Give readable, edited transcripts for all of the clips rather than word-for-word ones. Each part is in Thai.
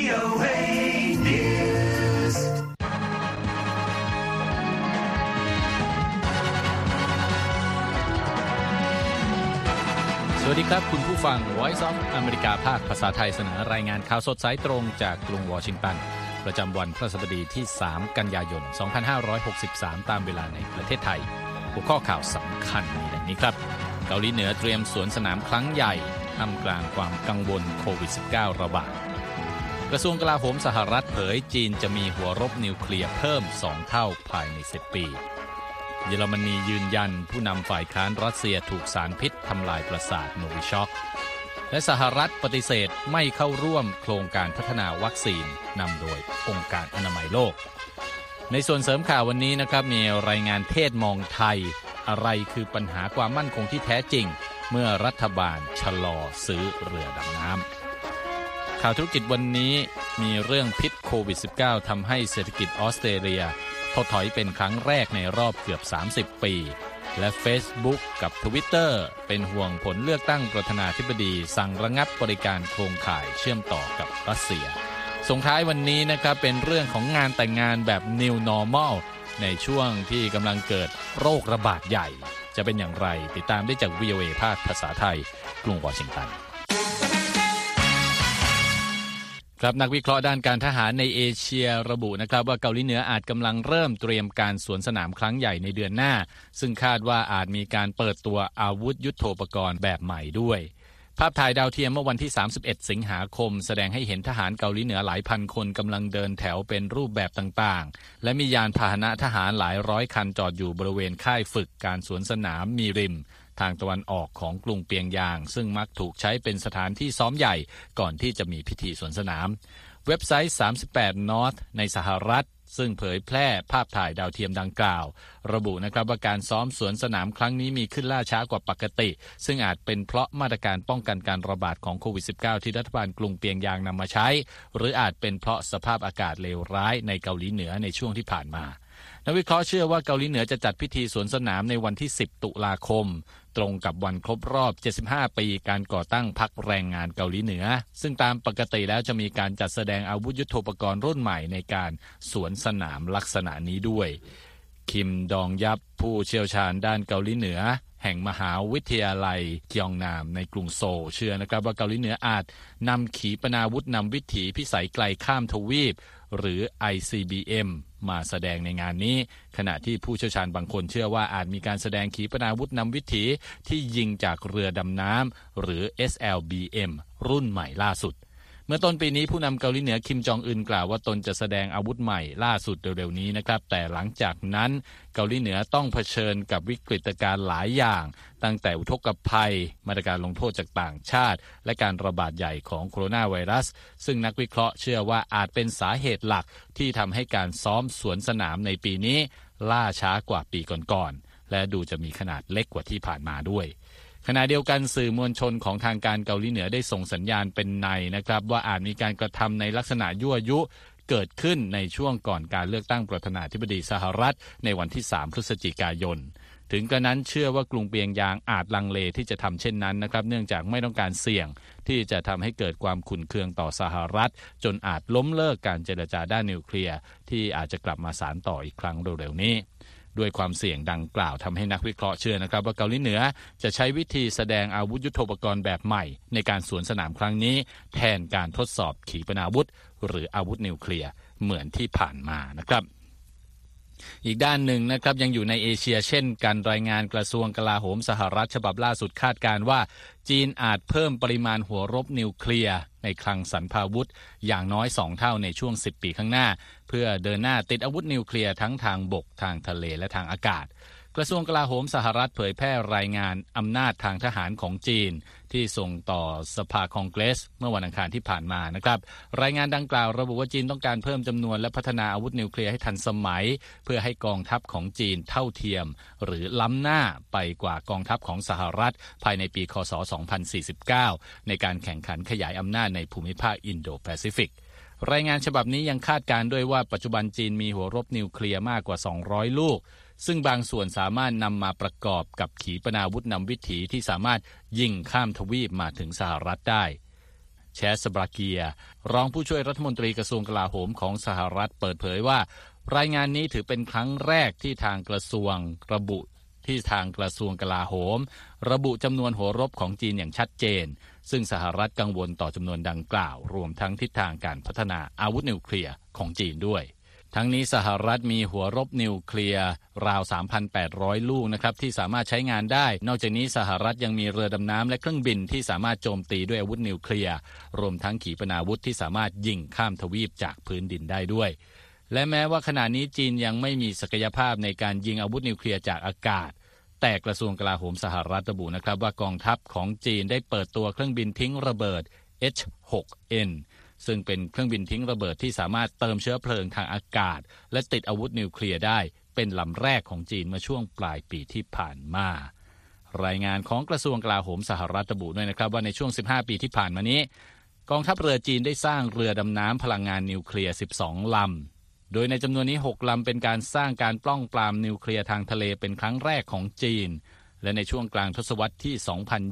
VOA News สวัสดีครับคุณผู้ฟัง Voice of America ภาคภาษาไทยเสนอรายงานข่าวสดสายตรงจากกรุงวอชิงตันประจำวันพฤหัสบดีที่3กันยายน2563ตามเวลาในประเทศไทยหัวข้อข่าวสำคัญมีดังนี้ครับเกาหลีเหนือเตรียมสวนสนามครั้งใหญ่ท่ามกลางความกังวลโควิด -19 ระบาดกระทรวงกลาโหมสหรัฐเผยจีนจะมีหัวรบนิวเคลียร์เพิ่ม2เท่าภายใน10ปีเยอรมนียืนยันผู้นำฝ่ายค้านรัสเซียถูกสารพิษทำลายประสาทโนวิช็อกและสหรัฐปฏิเสธไม่เข้าร่วมโครงการพัฒนาวัคซีนนำโดยองค์การอนามัยโลกในส่วนเสริมข่าววันนี้นะครับมีรายงานเทศมองไทยอะไรคือปัญหาความมั่นคงที่แท้จริงเมื่อรัฐบาลชะลอซื้อเรือดำน้ำข่าวธุรกิจวันนี้มีเรื่องพิษโควิด -19 ทำให้เศรษฐกิจออสเตรเลียถดถอยเป็นครั้งแรกในรอบเกือบ30ปีและ Facebook กับ Twitter เป็นห่วงผลเลือกตั้งประธานาธิบดีสั่งระงับบริการโครงข่ายเชื่อมต่อกับรัสเซียส่งท้ายวันนี้นะครับเป็นเรื่องของงานแต่งงานแบบ New Normal ในช่วงที่กำลังเกิดโรคระบาดใหญ่จะเป็นอย่างไรติดตามได้จาก VOA ภาคภาษาไทยกรุงวอชิงตันครับนักวิเคราะห์ด้านการทหารในเอเชียระบุนะครับว่าเกาหลีเหนืออาจกำลังเริ่มเตรียมการสวนสนามครั้งใหญ่ในเดือนหน้าซึ่งคาดว่าอาจมีการเปิดตัวอาวุธยุทโธปกรณ์แบบใหม่ด้วยภาพถ่ายดาวเทียมเมื่อวันที่31สิงหาคมแสดงให้เห็นทหารเกาหลีเหนือหลายพันคนกำลังเดินแถวเป็นรูปแบบต่างๆและมียานพาหนะทหารหลายร้อยคันจอดอยู่บริเวณค่ายฝึกการสวนสนามมีริมทางตะวันออกของกรุงเปียงยางซึ่งมักถูกใช้เป็นสถานที่ซ้อมใหญ่ก่อนที่จะมีพิธีสวนสนามเว็บไซต์38 North ในสหรัฐซึ่งเผยแพร่ภาพถ่ายดาวเทียมดังกล่าวระบุนะครับว่าการซ้อมสวนสนามครั้งนี้มีขึ้นล่าช้ากว่าปกติซึ่งอาจเป็นเพราะมาตรการป้องกันการระบาดของโควิด -19 ที่รัฐบาลกรุงเปียงยางนำมาใช้หรืออาจเป็นเพราะสภาพอากาศเลวร้ายในเกาหลีเหนือในช่วงที่ผ่านมานักวิเคราะห์เชื่อว่าเกาหลีเหนือจะจัดพิธีสวนสนามในวันที่10ตุลาคมตรงกับวันครบรอบ75ปีการก่อตั้งพรรคแรงงานเกาหลีเหนือซึ่งตามปกติแล้วจะมีการจัดแสดงอาวุธยุทโธปกรณ์รุ่นใหม่ในการสวนสนามลักษณะนี้ด้วยคิมดองยับผู้เชี่ยวชาญด้านเกาหลีเหนือแห่งมหาวิทยาลัยกยองนามในกรุงโซลเชื่อนะครับว่าเกาหลีเหนืออาจนำขีปนาวุธนำวิถีพิสัยไกลข้ามทวีปหรือ ICBM มาแสดงในงานนี้ขณะที่ผู้เชี่ยวชาญบางคนเชื่อว่าอาจมีการแสดงขีปนาวุธนำวิถีที่ยิงจากเรือดำน้ำหรือ SLBM รุ่นใหม่ล่าสุดเมื่อต้นปีนี้ผู้นำเกาหลีเหนือคิมจองอึนกล่าวว่าตนจะแสดงอาวุธใหม่ล่าสุดเร็วๆนี้นะครับแต่หลังจากนั้นเกาหลีเหนือต้องเผชิญกับวิกฤตการณ์หลายอย่างตั้งแต่อุทกภัยมาตรการลงโทษจากต่างชาติและการระบาดใหญ่ของโคโรนาไวรัสซึ่งนักวิเคราะห์เชื่อว่าอาจเป็นสาเหตุหลักที่ทำให้การซ้อมสวนสนามในปีนี้ล่าช้ากว่าปีก่อนๆและดูจะมีขนาดเล็กกว่าที่ผ่านมาด้วยขณะเดียวกันสื่อมวลชนของทางการเกาหลีเหนือได้ส่งสัญญาณเป็นในนะครับว่าอาจมีการกระทำในลักษณะยั่วยุเกิดขึ้นในช่วงก่อนการเลือกตั้งประธานาธิบดีสหรัฐในวันที่3พฤศจิกายนถึงกระนั้นเชื่อว่ากรุงเปียงยางอาจลังเลที่จะทำเช่นนั้นนะครับเนื่องจากไม่ต้องการเสี่ยงที่จะทำให้เกิดความขุ่นเคืองต่อสหรัฐจนอาจล้มเลิกการเจรจาด้านนิวเคลียร์ที่อาจจะกลับมาสานต่ออีกครั้งเร็วๆนี้ด้วยความเสี่ยงดังกล่าวทำให้นักวิเคราะห์เชื่อนะครับว่าเกาหลีเหนือจะใช้วิธีแสดงอาวุธยุทโธปกรณ์แบบใหม่ในการสวนสนามครั้งนี้แทนการทดสอบขีปนาวุธหรืออาวุธนิวเคลียร์เหมือนที่ผ่านมานะครับอีกด้านหนึ่งนะครับยังอยู่ในเอเชียเช่นกันรายงานกระทรวงกลาโหมสหรัฐฉบับล่าสุดคาดการณ์ว่าจีนอาจเพิ่มปริมาณหัวรบนิวเคลียร์ในคลังสรรพาวุธอย่างน้อย2เท่าในช่วง10ปีข้างหน้าเพื่อเดินหน้าติดอาวุธนิวเคลียร์ทั้งทางบกทางทะเลและทางอากาศกระทรวงกลาโหมสหรัฐเผยแพร่รายงานอำนาจทางทหารของจีนที่ส่งต่อสภาคองเกรสเมื่อวันอังคารที่ผ่านมานะครับรายงานดังกล่าวระบุว่าจีนต้องการเพิ่มจำนวนและพัฒนาอาวุธนิวเคลียร์ให้ทันสมัยเพื่อให้กองทัพของจีนเท่าเทียมหรือล้ำหน้าไปกว่ากองทัพของสหรัฐภายในปีคศ2049ในการแข่งขันขยายอำนาจในภูมิภาคอินโดแปซิฟิกรายงานฉบับนี้ยังคาดการณ์ด้วยว่าปัจจุบันจีนมีหัวรบนิวเคลียร์มากกว่า200ลูกซึ่งบางส่วนสามารถนำมาประกอบกับขีปนาวุธนำวิถีที่สามารถยิงข้ามทวีปมาถึงสหรัฐได้แชสบราเกียรองผู้ช่วยรัฐมนตรีกระทรวงกลาโหมของสหรัฐเปิดเผยว่ารายงานนี้ถือเป็นครั้งแรกที่ทางกระทรวงกลาโหมระบุจำนวนหัวรบของจีนอย่างชัดเจนซึ่งสหรัฐกังวลต่อจำนวนดังกล่าวรวมทั้งทิศทางการพัฒนาอาวุธนิวเคลียร์ของจีนด้วยทั้งนี้สหรัฐมีหัวรบนิวเคลียร์ราว 3,800 ลูกนะครับที่สามารถใช้งานได้นอกจากนี้สหรัฐยังมีเรือดำน้ำและเครื่องบินที่สามารถโจมตีด้วยอาวุธนิวเคลียร์รวมทั้งขีปนาวุธที่สามารถยิงข้ามทวีปจากพื้นดินได้ด้วยและแม้ว่าขณะนี้จีนยังไม่มีศักยภาพในการยิงอาวุธนิวเคลียร์จากอากาศแต่กระทรวงกลาโหมสหรัฐระบุนะครับว่ากองทัพของจีนได้เปิดตัวเครื่องบินทิ้งระเบิด H-6N ซึ่งเป็นเครื่องบินทิ้งระเบิดที่สามารถเติมเชื้อเพลิงทางอากาศและติดอาวุธนิวเคลียร์ได้เป็นลำแรกของจีนเมื่อช่วงปลายปีที่ผ่านมารายงานของกระทรวงกลาโหมสหรัฐระบุด้วยนะครับว่าในช่วง15ปีที่ผ่านมานี้กองทัพเรือจีนได้สร้างเรือดำน้ำพลังงานนิวเคลียร์12ลำโดยในจำนวนนี้6ลำเป็นการสร้างการปล้องปรามนิวเคลียร์ทางทะเลเป็นครั้งแรกของจีนและในช่วงกลางทศวรรษที่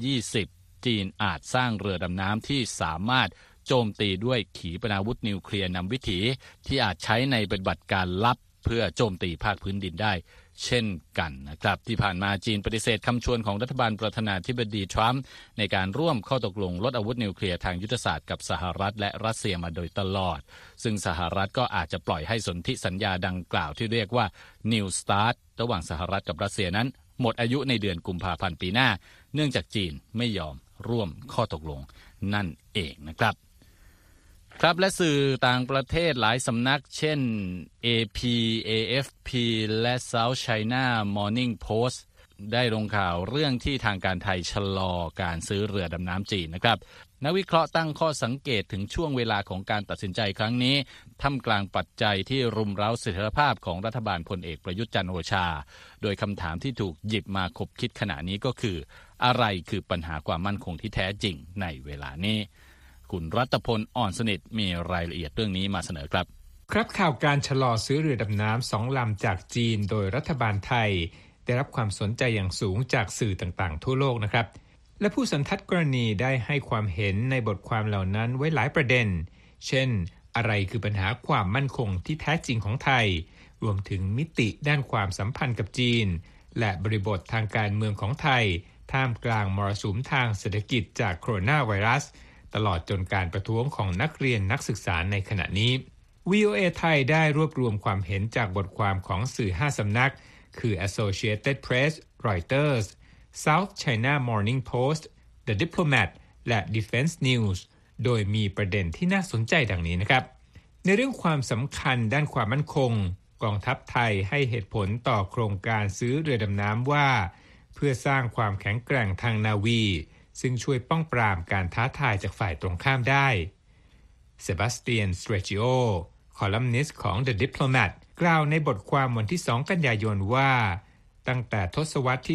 2020จีนอาจสร้างเรือดำน้ำที่สามารถโจมตีด้วยขีปนาวุธนิวเคลียร์นำวิถีที่อาจใช้ในปฏิบัติการลับเพื่อโจมตีภาคพื้นดินได้เช่นกันนะครับที่ผ่านมาจีนปฏิเสธคำชวนของรัฐบาลประธานาธิบดีทรัมป์ในการร่วมข้อตกลงลดอาวุธนิวเคลียร์ทางยุทธศาสตร์กับสหรัฐและรัสเซียมาโดยตลอดซึ่งสหรัฐก็อาจจะปล่อยให้สนธิสัญญาดังกล่าวที่เรียกว่า New START ระหว่างสหรัฐกับรัสเซียนั้นหมดอายุในเดือนกุมภาพันธ์ปีหน้าเนื่องจากจีนไม่ยอมร่วมข้อตกลงนั่นเองนะครับครับและสื่อต่างประเทศหลายสำนักเช่น AP AFP และ South China Morning Post ได้ลงข่าวเรื่องที่ทางการไทยชะลอการซื้อเรือดำน้ำจีนนะครับนักวิเคราะห์ตั้งข้อสังเกตถึงช่วงเวลาของการตัดสินใจครั้งนี้ท่ามกลางปัจจัยที่รุมเร้าเสถียรภาพของรัฐบาลพลเอกประยุทธ์จันทร์โอชาโดยคำถามที่ถูกหยิบมาคบคิดขณะนี้ก็คืออะไรคือปัญหาความมั่นคงที่แท้จริงในเวลานี้คุณรัตพลอ่อนสนิทมีรายละเอียดเรื่องนี้มาเสนอครับครับข่าวการชะลอซื้อเรือดำน้ำ2ลำจากจีนโดยรัฐบาลไทยได้รับความสนใจอย่างสูงจากสื่อต่างๆทั่วโลกนะครับและผู้สันทัดกรณีได้ให้ความเห็นในบทความเหล่านั้นไว้หลายประเด็นเช่นอะไรคือปัญหาความมั่นคงที่แท้จริงของไทยรวมถึงมิติด้านความสัมพันธ์กับจีนและบริบททางการเมืองของไทยท่ามกลางมรสุมทางเศรษฐกิจจากโคโรนาไวรัสตลอดจนการประท้วงของนักเรียนนักศึกษาในขณะนี้ VOA ไทยได้รวบรวมความเห็นจากบทความของสื่อ5สำนักคือ Associated Press, Reuters, South China Morning Post, The Diplomat และ Defense News โดยมีประเด็นที่น่าสนใจดังนี้นะครับในเรื่องความสำคัญด้านความมั่นคงกองทัพไทยให้เหตุผลต่อโครงการซื้อเรือดำน้ำว่าเพื่อสร้างความแข็งแกร่งทางนาวีซึ่งช่วยป้องปรามการท้าทายจากฝ่ายตรงข้ามได้เซบาสเตียน สเตรจิโอคอลัมนิสต์ของ The Diplomat กล่าวในบทความวันที่2กันยายนว่าตั้งแต่ทศวรรษที่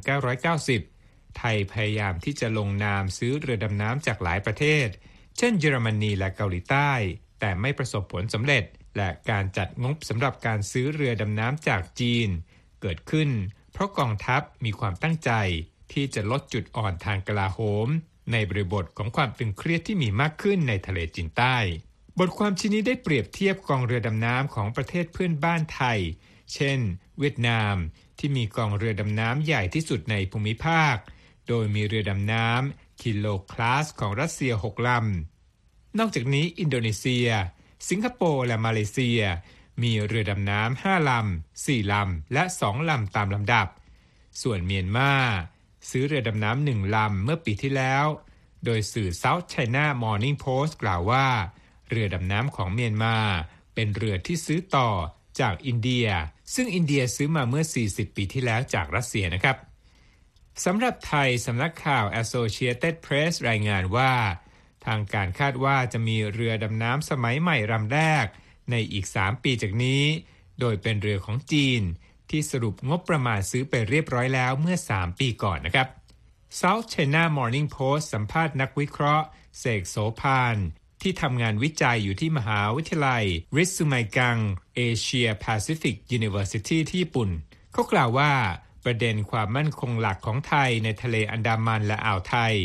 1990 ไทยพยายามที่จะลงนามซื้อเรือดำน้ำจากหลายประเทศเช่นเยอรมนีและเกาหลีใต้แต่ไม่ประสบผลสำเร็จและการจัดงบสำหรับการซื้อเรือดำน้ำจากจีนเกิดขึ้นเพราะกองทัพมีความตั้งใจที่จะลดจุดอ่อนทางกลาโหมในบริบทของความตึงเครียดที่มีมากขึ้นในทะเลจีนใต้บทความชิ้นนี้ได้เปรียบเทียบกองเรือดำน้ำของประเทศเพื่อนบ้านไทยเช่นเวียดนามที่มีกองเรือดำน้ำใหญ่ที่สุดในภูมิภาคโดยมีเรือดำน้ำคิโลคลาสของรัสเซีย6ลำนอกจากนี้อินโดนีเซียสิงคโปร์และมาเลเซียมีเรือดำน้ำ5ลำ4ลำและ2ลำตามลำดับส่วนเมียนมาซื้อเรือดำน้ำ1ลำเมื่อปีที่แล้วโดยสื่อ South China Morning Post กล่าวว่าเรือดำน้ำของเมียนมาเป็นเรือที่ซื้อต่อจากอินเดียซึ่งอินเดียซื้อมาเมื่อ40ปีที่แล้วจากรัสเซียนะครับสำหรับไทยสำนักข่าว Associated Press รายงานว่าทางการคาดว่าจะมีเรือดำน้ำสมัยใหม่ลำแรกในอีก3ปีจากนี้โดยเป็นเรือของจีนที่สรุปงบประมาณซื้อไปเรียบร้อยแล้วเมื่อ3ปีก่อนนะครับ South China Morning Post สัมภาษณ์นักวิเคราะห์เสกโสภานที่ทำงานวิจัยอยู่ที่มหาวิทยาลัยริซุไมกัง Asia Pacific University ที่ญี่ปุ่นเขากล่าวว่าประเด็นความมั่นคงหลักของไทยในทะเลอันดามันและอ่าวไทย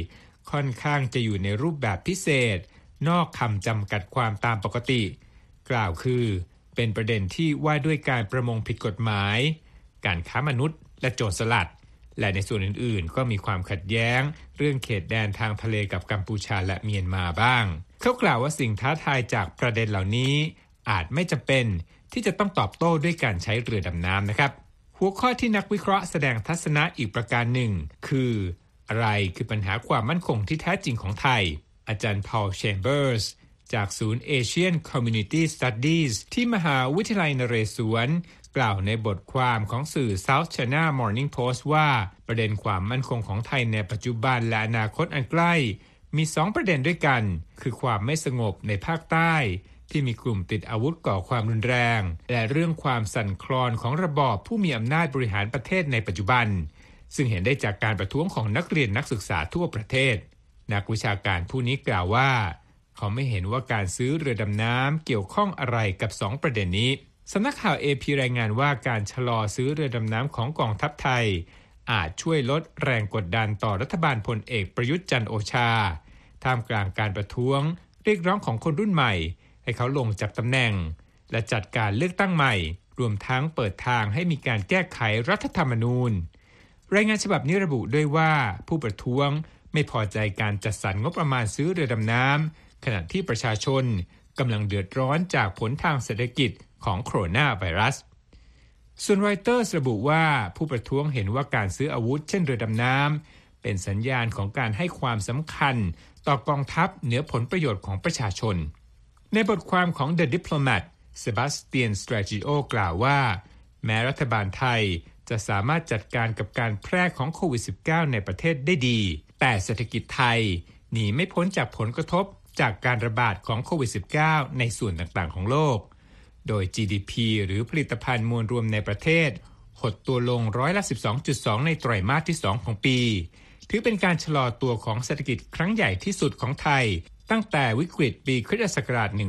ค่อนข้างจะอยู่ในรูปแบบพิเศษนอกคำจำกัดความตามปกติกล่าวคือเป็นประเด็นที่ว่าด้วยการประมงผิดกฎหมายการค้ามนุษย์และโจรสลัดและในส่วนอื่นๆก็มีความขัดแย้งเรื่องเขตแดนทางทะเลกับกัมพูชาและเมียนมาบ้างเขากล่าวว่าสิ่งท้าทายจากประเด็นเหล่านี้อาจไม่จำเป็นที่จะต้องตอบโต้ด้วยการใช้เรือดำน้ำนะครับหัวข้อที่นักวิเคราะห์แสดงทัศนะอีกประการหนึ่งคืออะไรคือปัญหาความมั่นคงที่แท้จริงของไทยอาจารย์ Paul Chambers จากศูนย์ Asian Community Studies ที่มหาวิทยาลัยนเรศวรกล่าวในบทความของสื่อ South China Morning Post ว่าประเด็นความมั่นคงของไทยในปัจจุบันและอนาคตอันใกล้มี2ประเด็นด้วยกันคือความไม่สงบในภาคใต้ที่มีกลุ่มติดอาวุธก่อความรุนแรงและเรื่องความสั่นคลอนของระบอบผู้มีอำนาจบริหารประเทศในปัจจุบันซึ่งเห็นได้จากการประท้วงของนักเรียนนักศึกษาทั่วประเทศนักวิชาการผู้นี้กล่าวว่าเขาไม่เห็นว่าการซื้อเรือดำน้ำเกี่ยวข้องอะไรกับ2ประเด็นนี้สำนักข่าว AP รายงานว่าการชะลอซื้อเรือดำน้ำของกองทัพไทยอาจช่วยลดแรงกดดันต่อรัฐบาลพลเอกประยุทธ์จันทร์โอชาท่ามกลางการประท้วงเรียกร้องของคนรุ่นใหม่ให้เขาลงจากตำแหน่งและจัดการเลือกตั้งใหม่รวมทั้งเปิดทางให้มีการแก้ไขรัฐธรรมนูญรายงานฉบับนี้ระบุด้วยว่าผู้ประท้วงไม่พอใจการจัดสรรงบประมาณซื้อเรือดำน้ำขณะที่ประชาชนกำลังเดือดร้อนจากผลทางเศรษฐกิจของโคโรนาไวรัสส่วนรอยเตอร์ระบุว่าผู้ประท้วงเห็นว่าการซื้ออาวุธเช่นเรือดำน้ำเป็นสัญญาณของการให้ความสำคัญต่อกองทัพเหนือผลประโยชน์ของประชาชนในบทความของ The Diplomat เซบาสเตียน สเตรจิโอกล่าวว่าแม้รัฐบาลไทยจะสามารถจัดการกับการแพร่ของโควิด -19 ในประเทศได้ดีแต่เศรษฐกิจไทยหนีไม่พ้นจากผลกระทบจากการระบาดของโควิด -19 ในส่วนต่างๆของโลกโดย GDP หรือผลิตภัณฑ์มวลรวมในประเทศหดตัวลงร้อยละ 12.2 ในไตรมาสที่ 2 ของปีถือเป็นการชะลอตัวของเศรษฐกิจครั้งใหญ่ที่สุดของไทยตั้งแต่วิกฤตปีคริสตศักราช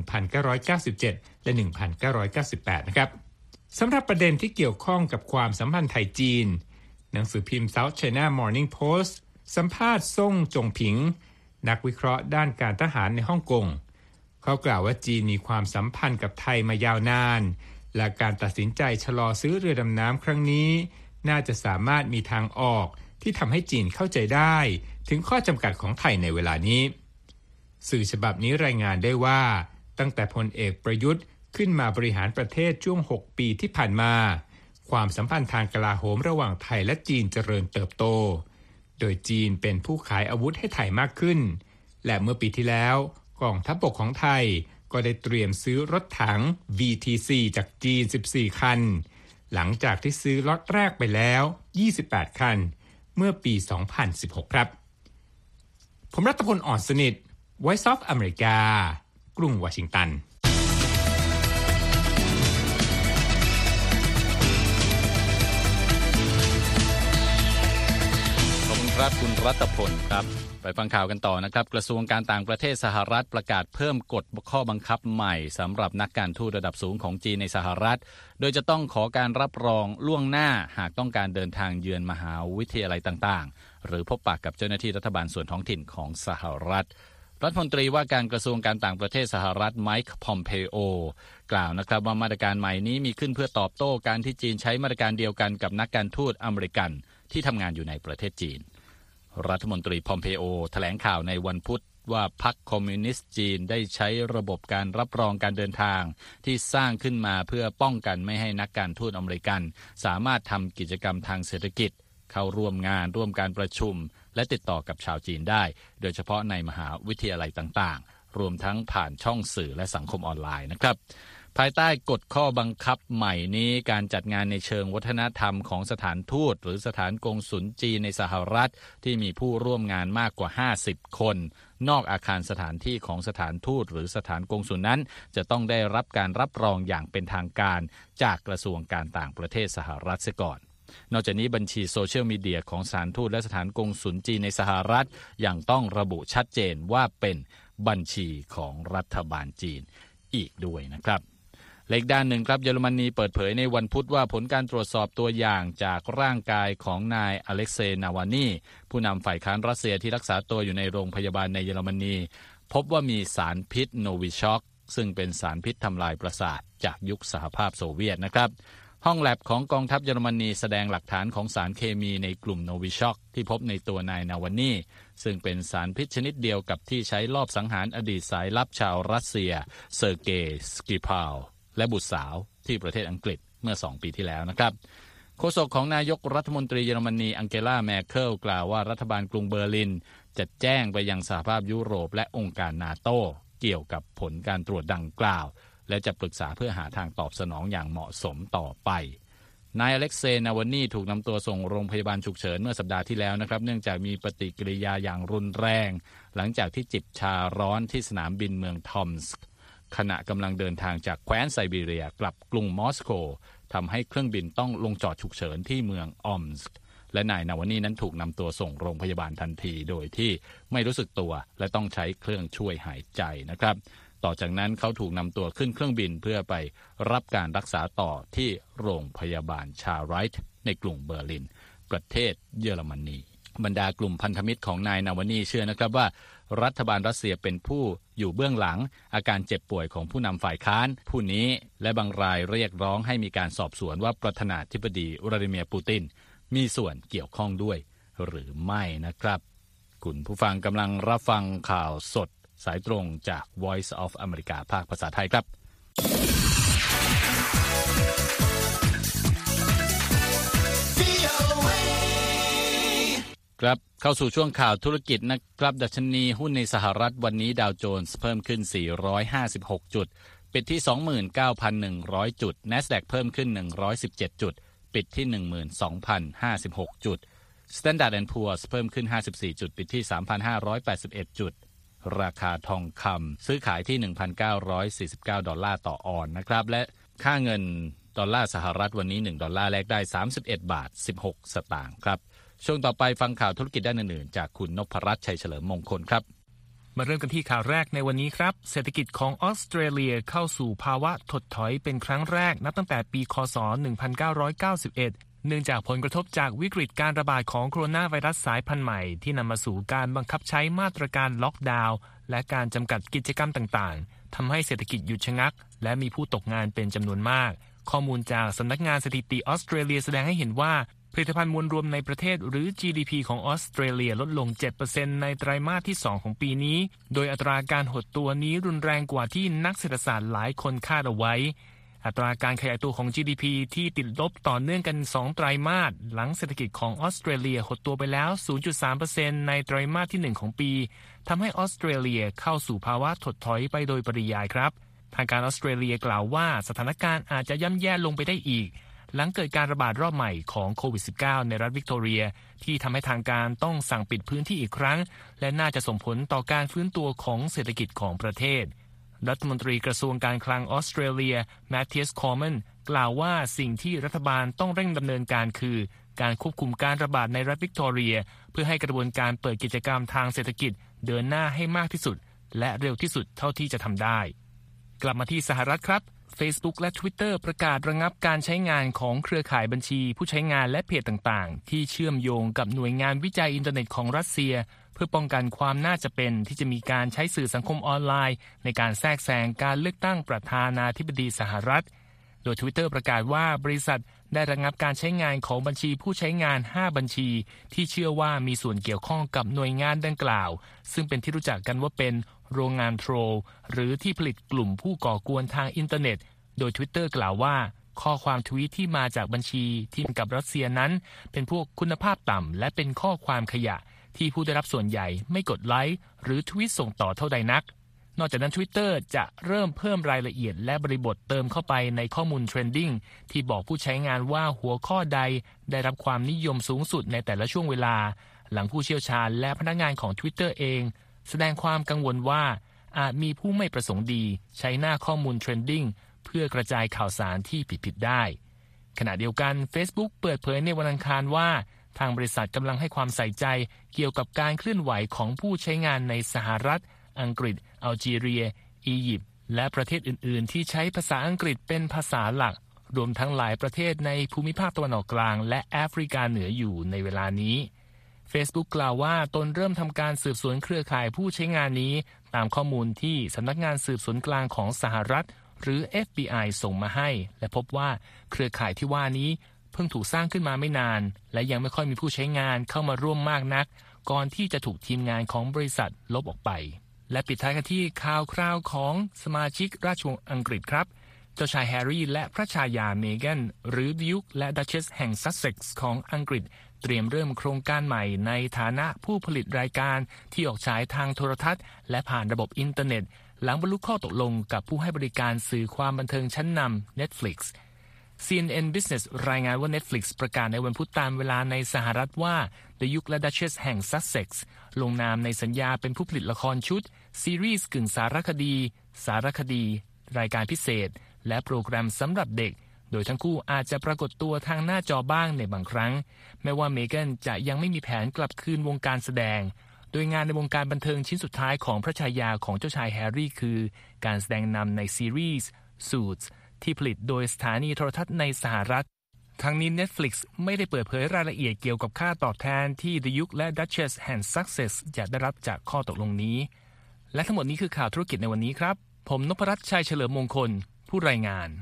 1997 และ 1998 นะครับสำหรับประเด็นที่เกี่ยวข้องกับความสัมพันธ์ไทยจีนหนังสือพิมพ์ South China Morning Post สัมภาษณ์ซ่งจงผิงนักวิเคราะห์ด้านการทหารในฮ่องกงเขากล่าวว่าจีนมีความสัมพันธ์กับไทยมายาวนานและการตัดสินใจชะลอซื้อเรือดำน้ำครั้งนี้น่าจะสามารถมีทางออกที่ทำให้จีนเข้าใจได้ถึงข้อจำกัดของไทยในเวลานี้สื่อฉบับนี้รายงานได้ว่าตั้งแต่พลเอกประยุทธ์ขึ้นมาบริหารประเทศช่วง6 ปีที่ผ่านมาความสัมพันธ์ทางกลาโหมระหว่างไทยและจีนเจริญเติบโตโดยจีนเป็นผู้ขายอาวุธให้ไทยมากขึ้นและเมื่อปีที่แล้วกองทัพบกของไทยก็ได้เตรียมซื้อรถถัง VTC จากจีน14 คันหลังจากที่ซื้อล็อตแรกไปแล้ว28 คันเมื่อปี 2016 ครับผมรัตพล อ่อนสนิท Voice of America กรุงวอชิงตันครับคุณรัตพลครับไปฟังข่าวกันต่อนะครับกระทรวงการต่างประเทศสหรัฐประกาศเพิ่มกฎข้อบังคับใหม่สำหรับนักการทูตระดับสูงของจีนในสหรัฐโดยจะต้องขอการรับรองล่วงหน้าหากต้องการเดินทางเยือนมหาวิทยาลัยต่างๆหรือพบปะกับเจ้าหน้าที่รัฐบาลส่วนท้องถิ่นของสหรัฐรัฐมนตรีว่าการกระทรวงการต่างประเทศสหรัฐไมค์ พอมเพโอกล่าวนะครับว่ามาตรการใหม่นี้มีขึ้นเพื่อตอบโต้การที่จีนใช้มาตรการเดียวกันกับนักการทูตอเมริกันที่ทำงานอยู่ในประเทศจีนรัฐมนตรีพอมเพโอแถลงข่าวในวันพุธว่าพรรคคอมมิวนิสต์จีนได้ใช้ระบบการรับรองการเดินทางที่สร้างขึ้นมาเพื่อป้องกันไม่ให้นักการทูตอเมริกันสามารถทำกิจกรรมทางเศรษฐกิจเข้าร่วมงานร่วมการประชุมและติดต่อกับชาวจีนได้โดยเฉพาะในมหาวิทยาลัยต่างๆรวมทั้งผ่านช่องสื่อและสังคมออนไลน์นะครับภายใต้กฎข้อบังคับใหม่นี้การจัดงานในเชิงวัฒนธรรมของสถานทูตหรือสถานกงสุลจีนในสหรัฐที่มีผู้ร่วมงานมากกว่า50 คนนอกอาคารสถานที่ของสถานทูตหรือสถานกงสุลนั้นจะต้องได้รับการรับรองอย่างเป็นทางการจากกระทรวงการต่างประเทศสหรัฐเสียก่อนนอกจากนี้บัญชีโซเชียลมีเดียของสถานทูตและสถานกงสุลจีนในสหรัฐยังต้องระบุชัดเจนว่าเป็นบัญชีของรัฐบาลจีนอีกด้วยนะครับและอีกด้านหนึ่งครับเยอรมนีเปิดเผยในวันพุธว่าผลการตรวจสอบตัวอย่างจากร่างกายของนายอเล็กเซย์ นาวานีผู้นำฝ่ายค้านรัสเซียที่รักษาตัวอยู่ในโรงพยาบาลในเยอรมนีพบว่ามีสารพิษโนวิช็อกซึ่งเป็นสารพิษทำลายประสาทจากยุคสหภาพโซเวียตนะครับห้องแลบของกองทัพเยอรมนีแสดงหลักฐานของสารเคมีในกลุ่มโนวิช็อกที่พบในตัวนายนาวานีซึ่งเป็นสารพิษชนิดเดียวกับที่ใช้ลอบสังหารอดีตสายลับชาวรัสเซียเซอร์เกย์สกิพาลและบุตรสาวที่ประเทศอังกฤษเมื่อ2 ปีที่แล้วนะครับโฆษกของนายกรัฐมนตรีเยอรมนีอังเกลาแมเคิลกล่าวว่ารัฐบาลกรุงเบอร์ลินจะแจ้งไปยังสหภาพยุโรปและองค์การนาโต้เกี่ยวกับผลการตรวจดังกล่าวและจะปรึกษาเพื่อหาทางตอบสนองอย่างเหมาะสมต่อไปนายอเล็กเซย์ นาวานีถูกนำตัวส่งโรงพยาบาลฉุกเฉินเมื่อสัปดาห์ที่แล้วนะครับเนื่องจากมีปฏิกิริยาอย่างรุนแรงหลังจากที่จิบชาร้อนที่สนามบินเมืองทอมสก์ขณะกำลังเดินทางจากแคว้นไซบีเรียกลับกรุงมอสโกทำให้เครื่องบินต้องลงจอดฉุกเฉินที่เมืองออมสก์และนายนาวานีนั้นถูกนำตัวส่งโรงพยาบาลทันทีโดยที่ไม่รู้สึกตัวและต้องใช้เครื่องช่วยหายใจนะครับต่อจากนั้นเขาถูกนำตัวขึ้นเครื่องบินเพื่อไปรับการรักษาต่อที่โรงพยาบาลชาไรท์ในกรุงเบอร์ลินประเทศเยอรมนีบรรดากลุ่มพันธมิตรของนายนาวานีเชื่อนะครับว่ารัฐบาลรัสเซียเป็นผู้อยู่เบื้องหลังอาการเจ็บป่วยของผู้นำฝ่ายค้านผู้นี้และบางรายเรียกร้องให้มีการสอบสวนว่าประธานาธิบดีวลาดิเมียร์ปูตินมีส่วนเกี่ยวข้องด้วยหรือไม่นะครับคุณผู้ฟังกำลังรับฟังข่าวสดสายตรงจาก Voice of America ภาคภาษาไทยครับครับเข้าสู่ช่วงข่าวธุรกิจนะครับดัชนีหุ้นในสหรัฐวันนี้ดาวโจนส์เพิ่มขึ้น456จุดปิดที่ 22,100 จุด NASDAQ เพิ่มขึ้น117จุดปิดที่ 12,056 จุด Standard & Poor's เพิ่มขึ้น54จุดปิดที่ 3,581 จุดราคาทองคำซื้อขายที่ $1,949 ต่อออนซ์นะครับและค่าเงินดอลลาร์สหรัฐวันนี้1ดอลลาร์แลกได้31 บาท 16 สตางค์ครับช่วงต่อไปฟังข่าวธุรกิจด้านอื่นๆจากคุณนพรัตน์ชัยเฉลิมมงคลครับมาเริ่มกันที่ข่าวแรกในวันนี้ครับเศรษฐกิจของออสเตรเลียเข้าสู่ภาวะถดถอยเป็นครั้งแรกนับตั้งแต่ปีคศ1991เนื่องจากผลกระทบจากวิกฤตการระบาดของโคโรนาไวรัสสายพันธุ์ใหม่ที่นำมาสู่การบังคับใช้มาตรการล็อกดาวน์และการจำกัดกิจกรรมต่างๆทำให้เศรษฐกิจหยุดชะงักและมีผู้ตกงานเป็นจำนวนมากข้อมูลจากสำนักงานสถิติออสเตรเลียแสดงให้เห็นว่าผลิตภัณฑ์มวลรวมในประเทศหรือ GDP ของออสเตรเลียลดลง 7% ในไตรมาสที่ 2 ของปีนี้โดยอัตราการหดตัวนี้รุนแรงกว่าที่นักเศรษฐศาสตร์หลายคนคาดเอาไว้อัตราการขยายตัวของ GDP ที่ติดลบต่อเนื่องกัน2ไตรมาสหลังเศรษฐกิจของออสเตรเลียหดตัวไปแล้ว 0.3% ในไตรมาสที่1ของปีทำให้ออสเตรเลียเข้าสู่ภาวะถดถอยไปโดยปริยายครับทางการออสเตรเลียกล่าวว่าสถานการณ์อาจจะย่ำแย่ลงไปได้อีกหลังเกิดการระบาดรอบใหม่ของโควิด -19 ในรัฐวิกตอเรียที่ทำให้ทางการต้องสั่งปิดพื้นที่อีกครั้งและน่าจะส่งผลต่อการฟื้นตัวของเศรษฐกิจของประเทศรัฐมนตรีกระทรวงการคลังออสเตรเลียแมทเธียส คอร์แมนกล่าวว่าสิ่งที่รัฐบาลต้องเร่งดำเนินการคือการควบคุมการระบาดในรัฐวิกตอเรียเพื่อให้กระบวนการเปิดกิจกรรมทางเศรษฐกิจเดินหน้าให้มากที่สุดและเร็วที่สุดเท่าที่จะทำได้กลับมาที่สหรัฐครับFacebook และ Twitter ประกาศระงับการใช้งานของเครือข่ายบัญชีผู้ใช้งานและเพจต่างๆที่เชื่อมโยงกับหน่วยงานวิจัยอินเทอร์เน็ตของรัสเซียเพื่อป้องกันความน่าจะเป็นที่จะมีการใช้สื่อสังคมออนไลน์ในการแทรกแซงการเลือกตั้งประธานาธิบดีสหรัฐโดย Twitter ประกาศว่าบริษัทได้ระงับการใช้งานของบัญชีผู้ใช้งาน5บัญชีที่เชื่อว่ามีส่วนเกี่ยวข้องกับหน่วยงานดังกล่าวซึ่งเป็นที่รู้จักกันว่าเป็นโรงงานโทรลหรือที่ผลิตกลุ่มผู้ก่อกวนทางอินเทอร์เน็ตโดย Twitter กล่าวว่าข้อความทวีตที่มาจากบัญชีที่กับรัสเซียนั้นเป็นพวกคุณภาพต่ำและเป็นข้อความขยะที่ผู้ได้รับส่วนใหญ่ไม่กดไลค์หรือทวีตส่งต่อเท่าใดนักนอกจากนั้น Twitter จะเริ่มเพิ่มรายละเอียดและบริบทเติมเข้าไปในข้อมูลเทรนดิ้งที่บอกผู้ใช้งานว่าหัวข้อใดได้รับความนิยมสูงสุดในแต่ละช่วงเวลาหลังผู้เชี่ยวชาญและพนักงานของ Twitter เองแสดงความกังวลว่าอาจมีผู้ไม่ประสงค์ดีใช้หน้าข้อมูลเทรนดิ้งเพื่อกระจายข่าวสารที่ผิดๆได้ขณะเดียวกัน Facebook เปิดเผยในวันอังคารว่าทางบริษัทกำลังให้ความใส่ใจเกี่ยวกับการเคลื่อนไหวของผู้ใช้งานในสหรัฐอังกฤษอัลจีเรียอียิปต์และประเทศอื่นๆที่ใช้ภาษาอังกฤษเป็นภาษาหลักรวมทั้งหลายประเทศในภูมิภาคตะวันออกกลางและแอฟริกาเหนืออยู่ในเวลานี้ Facebook กล่าวว่าตนเริ่มทำการสืบสวนเครือข่ายผู้ใช้งานนี้ตามข้อมูลที่สำนักงานสืบสวนกลางของสหรัฐหรือ FBI ส่งมาให้และพบว่าเครือข่ายที่ว่านี้เพิ่งถูกสร้างขึ้นมาไม่นานและยังไม่ค่อยมีผู้ใช้งานเข้ามาร่วมมากนักก่อนที่จะถูกทีมงานของบริษัทลบออกไปและปิดท้ายกันที่ข่าวคราวของสมาชิกราชวงศ์อังกฤษครับเจ้าชายแฮร์รี่และพระชายาเมแกนหรือดิวค์และดัชเชสแห่งซัสเซ็กซ์ของอังกฤษเตรียมเริ่มโครงการใหม่ในฐานะผู้ผลิตรายการที่ออกฉายทางโทรทัศน์และผ่านระบบอินเทอร์เน็ตหลังบรรลุข้อตกลงกับผู้ให้บริการสื่อความบันเทิงชั้นนำ Netflix CNN Business รายงานว่า Netflix ประกาศในวันพุธตามเวลาในสหรัฐว่าดิวค์และดัชเชสแห่งซัสเซ็กซ์ลงนามในสัญญาเป็นผู้ผลิตละครชุดซีรีส์กึ่งสารคดีรายการพิเศษและโปรแกรมสำหรับเด็กโดยทั้งคู่อาจจะปรากฏตัวทางหน้าจอบ้างในบางครั้งแม้ว่าเมแกนจะยังไม่มีแผนกลับคืนวงการแสดงโดยงานในวงการบันเทิงชิ้นสุดท้ายของพระชายาของเจ้าชายแฮร์รี่คือการแสดงนำในซีรีส์ Suits ที่ผลิตโดยสถานีโทรทัศน์ในสหรัฐทั้งนี้ Netflix ไม่ได้เปิดเผยรายละเอียดเกี่ยวกับค่าตอบแทนที่ดิวค์และดัชเชสแห่งซัสเซ็กซ์จะได้รับจากข้อตกลงนี้และทั้งหมดนี้คือข่าวธุรกิจในวันนี้ครับผมนพรัตน์ชัยเฉลิมมงคลผู้รายงาน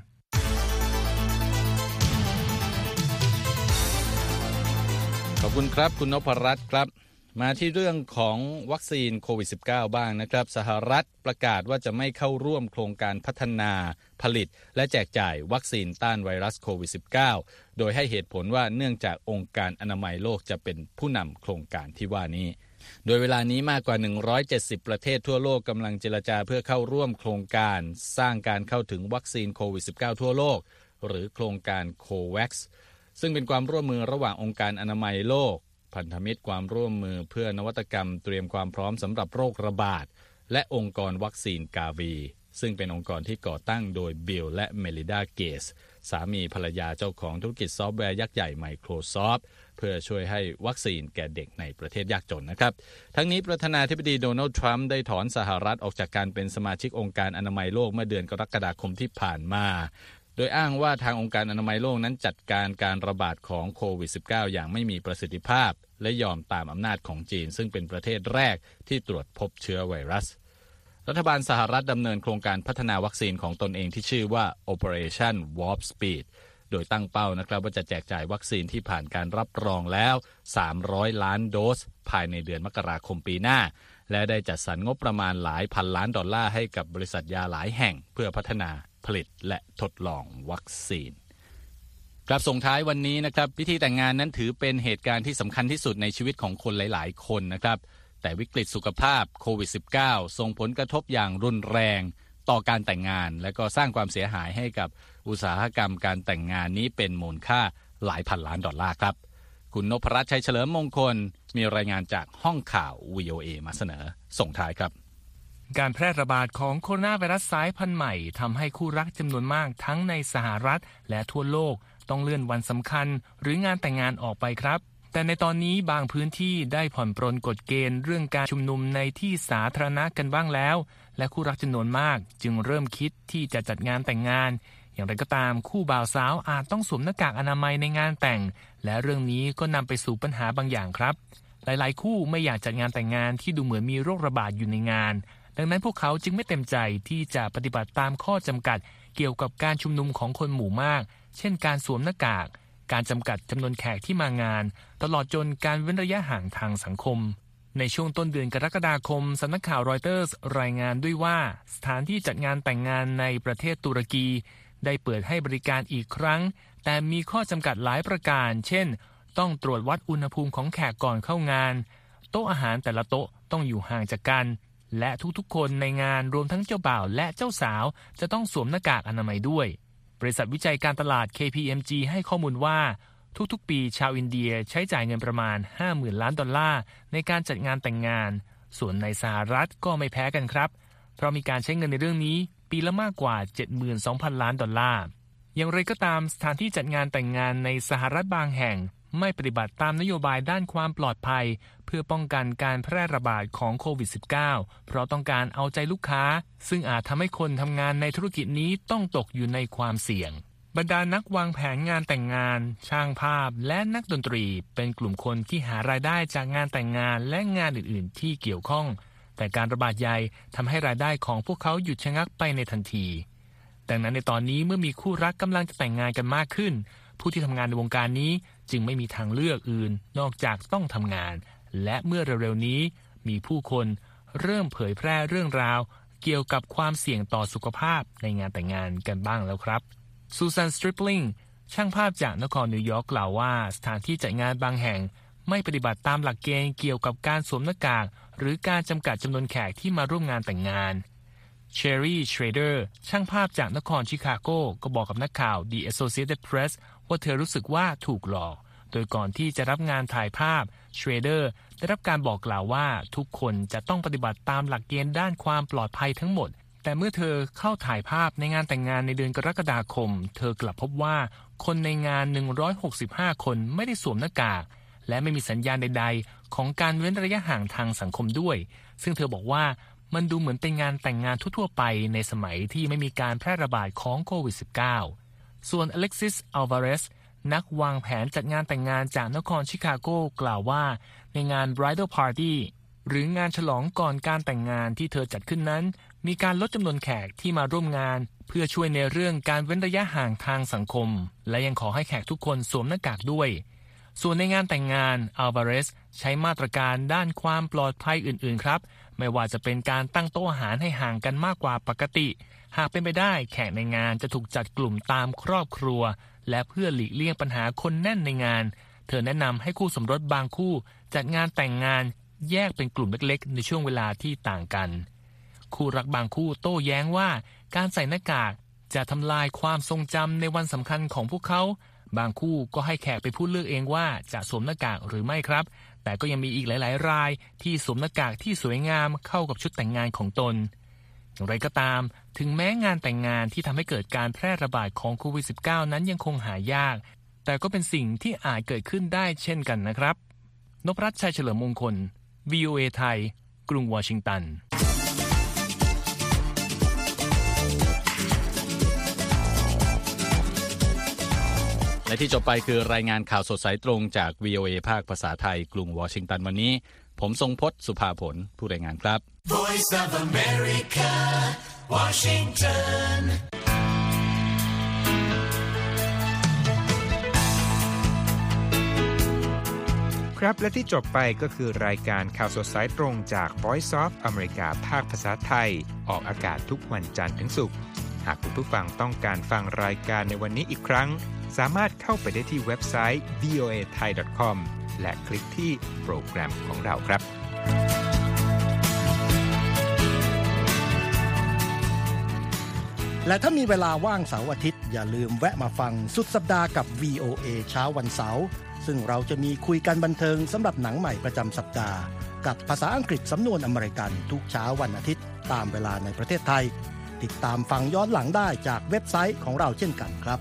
ขอบคุณครับคุณนพรัตน์ครับมาที่เรื่องของวัคซีนโควิด -19 บ้างนะครับสหรัฐประกาศว่าจะไม่เข้าร่วมโครงการพัฒนาผลิตและแจกจ่ายวัคซีนต้านไวรัสโควิด -19 โดยให้เหตุผลว่าเนื่องจากองค์การอนามัยโลกจะเป็นผู้นำโครงการที่ว่านี้โดยเวลานี้มากกว่า170ประเทศทั่วโลกกำลังเจรจาเพื่อเข้าร่วมโครงการสร้างการเข้าถึงวัคซีนโควิด -19 ทั่วโลกหรือโครงการโควัคซ์ซึ่งเป็นความร่วมมือระหว่างองค์การอนามัยโลกพันธมิตรความร่วมมือเพื่อนวัตกรรมเตรียมความพร้อมสำหรับโรคระบาดและองค์กรวัคซีนกาวีซึ่งเป็นองค์กรที่ก่อตั้งโดยบิลและเมลินดาเกตส์สามีภรรยาเจ้าของธุรกิจซอฟต์แวร์ยักษ์ใหญ่ Microsoft เพื่อช่วยให้วัคซีนแก่เด็กในประเทศยากจนนะครับทั้งนี้ประธานาธิบดีโดนัลด์ทรัมป์ได้ถอนสหรัฐออกจากการเป็นสมาชิกองค์การอนามัยโลกเมื่อเดือนกรกฎาคมที่ผ่านมาโดยอ้างว่าทางองค์การอนามัยโลกนั้นจัดการการระบาดของโควิด -19 อย่างไม่มีประสิทธิภาพและยอมตามอำนาจของจีนซึ่งเป็นประเทศแรกที่ตรวจพบเชื้อไวรัสรัฐบาลสหรัฐดำเนินโครงการพัฒนาวัคซีนของตนเองที่ชื่อว่า Operation Warp Speed โดยตั้งเป้านะครับว่าจะแจกจ่ายวัคซีนที่ผ่านการรับรองแล้ว300ล้านโดสภายในเดือนมกราคมปีหน้าและได้จัดสรรงบประมาณหลายพันล้านดอลลาร์ให้กับบริษัทยาหลายแห่งเพื่อพัฒนาผลิตและทดลองวัคซีนครับส่งท้ายวันนี้นะครับพิธีแต่งงานนั้นถือเป็นเหตุการณ์ที่สำคัญที่สุดในชีวิตของคนหลายๆคนนะครับแต่วิกฤตสุขภาพโควิด -19 ส่งผลกระทบอย่างรุนแรงต่อการแต่งงานและก็สร้างความเสียหายให้กับอุตสาหกรรมการแต่งงานนี้เป็นมูลค่าหลายพันล้านดอลลาร์ครับคุณนพรัตน์ชัยเฉลิมมงคลมีรายงานจากห้องข่าว VOA มาเสนอส่งท้ายครับการแพร่ระบาดของโคโรนาไวรัสสายพันธุ์ใหม่ทำให้คู่รักจำนวนมากทั้งในสหรัฐและทั่วโลกต้องเลื่อนวันสำคัญหรืองานแต่งงานออกไปครับแต่ในตอนนี้บางพื้นที่ได้ผ่อนปรนกฎเกณฑ์เรื่องการชุมนุมในที่สาธารณะกันบ้างแล้วและคู่รักจำนวนมากจึงเริ่มคิดที่จะจัดงานแต่งงานอย่างไรก็ตามคู่บ่าวสาวอาจต้องสวมหน้ากากอนามัยในงานแต่งและเรื่องนี้ก็นำไปสู่ปัญหาบางอย่างครับหลายๆคู่ไม่อยากจัดงานแต่งงานที่ดูเหมือนมีโรคระบาดอยู่ในงานดังนั้นพวกเขาจึงไม่เต็มใจที่จะปฏิบัติตามข้อจำกัดเกี่ยวกับการชุมนุมของคนหมู่มากเช่นการสวมหน้ากากการจำกัดจำนวนแขกที่มางานตลอดจนการเว้นระยะห่างทางสังคมในช่วงต้นเดือนกรกฎาคมสำนักข่าวรอยเตอร์สรายงานด้วยว่าสถานที่จัดงานแต่งงานในประเทศตุรกีได้เปิดให้บริการอีกครั้งแต่มีข้อจำกัดหลายประการเช่นต้องตรวจวัดอุณหภูมิของแขกก่อนเข้างานโต๊ะอาหารแต่ละโต๊ะต้องอยู่ห่างจากกันและทุกๆคนในงานรวมทั้งเจ้าบ่าวและเจ้าสาวจะต้องสวมหน้ากากอนามัยด้วยบริษัทวิจัยการตลาด KPMG ให้ข้อมูลว่าทุกๆปีชาวอินเดียใช้จ่ายเงินประมาณ 50,000 ล้านดอลลาร์ในการจัดงานแต่งงานส่วนในสหรัฐก็ไม่แพ้กันครับเพราะมีการใช้เงินในเรื่องนี้ปีละมากกว่า 72,000 ล้านดอลลาร์อย่างไรก็ตามสถานที่จัดงานแต่งงานในสหรัฐบางแห่งไม่ปฏิบัติตามนโยบายด้านความปลอดภัยเพื่อป้องกันการแพร่ระบาดของโควิด -19 เพราะต้องการเอาใจลูกค้าซึ่งอาจทำให้คนทำงานในธุรกิจนี้ต้องตกอยู่ในความเสี่ยงบรรดานักวางแผนงานแต่งงานช่างภาพและนักดนตรีเป็นกลุ่มคนที่หารายได้จากงานแต่งงานและงานอื่นๆที่เกี่ยวข้องแต่การระบาดใหญ่ทำให้รายได้ของพวกเขาหยุดชะงักไปในทันทีดังนั้นในตอนนี้เมื่อมีคู่รักกำลังจะแต่งงานกันมากขึ้นผู้ที่ทำงานในวงการนี้จึงไม่มีทางเลือกอื่นนอกจากต้องทำงานและเมื่อเร็วๆนี้มีผู้คนเริ่มเผยแพร่เรื่องราวเกี่ยวกับความเสี่ยงต่อสุขภาพในงานแต่งงานกันบ้างแล้วครับซูซานสตริปลิงช่างภาพจากนครนิวยอร์กกล่าวว่าสถานที่จัดงานบางแห่งไม่ปฏิบัติตามหลักเกณฑ์เกี่ยวกับการสวมหน้ากากหรือการจำกัดจำนวนแขกที่มาร่วมงานแต่งงานเชอรี่เทรเดอร์ช่างภาพจากนครชิคาโกก็บอกกับนักข่าว The Associated Press ว่าเธอรู้สึกว่าถูกหลอกโดยก่อนที่จะรับงานถ่ายภาพเทรเดอร์ได้รับการบอกกล่าวว่าทุกคนจะต้องปฏิบัติตามหลักเกณฑ์ด้านความปลอดภัยทั้งหมดแต่เมื่อเธอเข้าถ่ายภาพในงานแต่งงานในเดือนกรกฎาคมเธอกลับพบว่าคนในงาน165คนไม่ได้สวมหน้ากากและไม่มีสัญญาณใดๆของการเว้นระยะห่างทางสังคมด้วยซึ่งเธอบอกว่ามันดูเหมือนเป็นงานแต่งงานทั่วๆไปในสมัยที่ไม่มีการแพร่ระบาดของโควิด -19 ส่วนอเล็กซิส อัลวาเรสนักวางแผนจัดงานแต่งงานจากนครชิคาโกกล่าวว่าในงาน Bridal Party หรืองานฉลองก่อนการแต่งงานที่เธอจัดขึ้นนั้นมีการลดจำนวนแขกที่มาร่วมงานเพื่อช่วยในเรื่องการเว้นระยะห่างทางสังคมและยังขอให้แขกทุกคนสวมหน้ากากด้วยส่วนในงานแต่งงานอัลวาเรสใช้มาตรการด้านความปลอดภัยอื่นๆครับไม่ว่าจะเป็นการตั้งโต๊ะอาหารให้ห่างกันมากกว่าปกติหากเป็นไปได้แขกในงานจะถูกจัดกลุ่มตามครอบครัวและเพื่อหลีกเลี่ยงปัญหาคนแน่นในงานเธอแนะนำให้คู่สมรสบางคู่จัดงานแต่งงานแยกเป็นกลุ่มเล็กๆในช่วงเวลาที่ต่างกันคู่รักบางคู่โต้แย้งว่าการใส่หน้ากากจะทำลายความทรงจำในวันสำคัญของพวกเขาบางคู่ก็ให้แขกไปพูดเลือกเองว่าจะสวมหน้ากากหรือไม่ครับแต่ก็ยังมีอีกหลายๆรายที่สวมหน้ากากที่สวยงามเข้ากับชุดแต่งงานของตนอย่างไรก็ตามถึงแม้งานแต่งงานที่ทำให้เกิดการแพร่ระบาดของโควิด -19 นั้นยังคงหายากแต่ก็เป็นสิ่งที่อาจเกิดขึ้นได้เช่นกันนะครับนพรัตน์ชัยเฉลิมมงคล VOA ไทยกรุงวอชิงตันและที่จบไปคือรายงานข่าวสดสายตรงจาก VOA ภาคภาษาไทยกรุงวอชิงตันวันนี้ผมทรงพจน์สุภาผลผู้รายงานครับ Voice of America, Washington. ครับและที่จบไปก็คือรายการข่าวสดสายตรงจาก Voice of America ภาคภาษาไทยออกอากาศทุกวันจันทร์ถึงศุกร์หากคุณผู้ฟังต้องการฟังรายการในวันนี้อีกครั้งสามารถเข้าไปได้ที่เว็บไซต์ voathai.com และคลิกที่โปรแกรมของเราครับและถ้ามีเวลาว่างเสาร์อาทิตย์อย่าลืมแวะมาฟังสุดสัปดาห์กับ VOA เช้าวันเสาร์ซึ่งเราจะมีคุยกันบันเทิงสำหรับหนังใหม่ประจำสัปดาห์กับภาษาอังกฤษสำนวนอเมริกันทุกเช้าวันอาทิตย์ตามเวลาในประเทศไทยติดตามฟังย้อนหลังได้จากเว็บไซต์ของเราเช่นกันครับ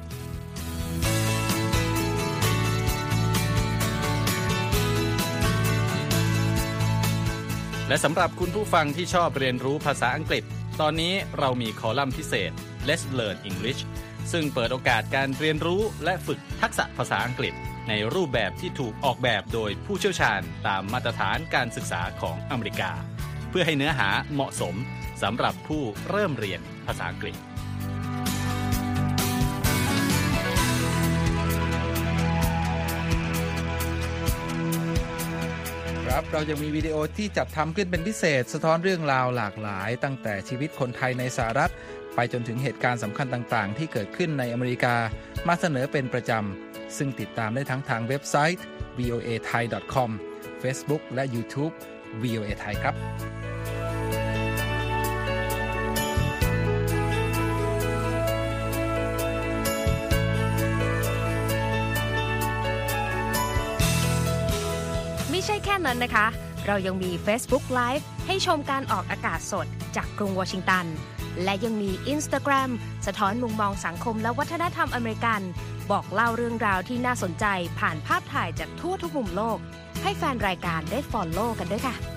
และสำหรับคุณผู้ฟังที่ชอบเรียนรู้ภาษาอังกฤษตอนนี้เรามีคอลัมน์พิเศษ Let's Learn English ซึ่งเปิดโอกาสการเรียนรู้และฝึกทักษะภาษาอังกฤษในรูปแบบที่ถูกออกแบบโดยผู้เชี่ยวชาญตามมาตรฐานการศึกษาของอเมริกาเพื่อให้เนื้อหาเหมาะสมสำหรับผู้เริ่มเรียนภาษาอังกฤษครับเรายังมีวิดีโอที่จัดทำขึ้นเป็นพิเศษสะท้อนเรื่องราวหลากหลายตั้งแต่ชีวิตคนไทยในสหรัฐไปจนถึงเหตุการณ์สำคัญต่างๆที่เกิดขึ้นในอเมริกามาเสนอเป็นประจำซึ่งติดตามได้ทั้งทางเว็บไซต์ voathai.com Facebook และ YouTube VOA Thai ครับไม่ใช่แค่นั้นนะคะเรายังมี Facebook Live ให้ชมการออกอากาศสดจากกรุงวอชิงตันและยังมี Instagram สะท้อนมุมมองสังคมและวัฒนธรรมอเมริกันบอกเล่าเรื่องราวที่น่าสนใจผ่านภาพถ่ายจากทั่วทุกมุมโลกให้แฟนรายการได้ follow กันด้วยค่ะ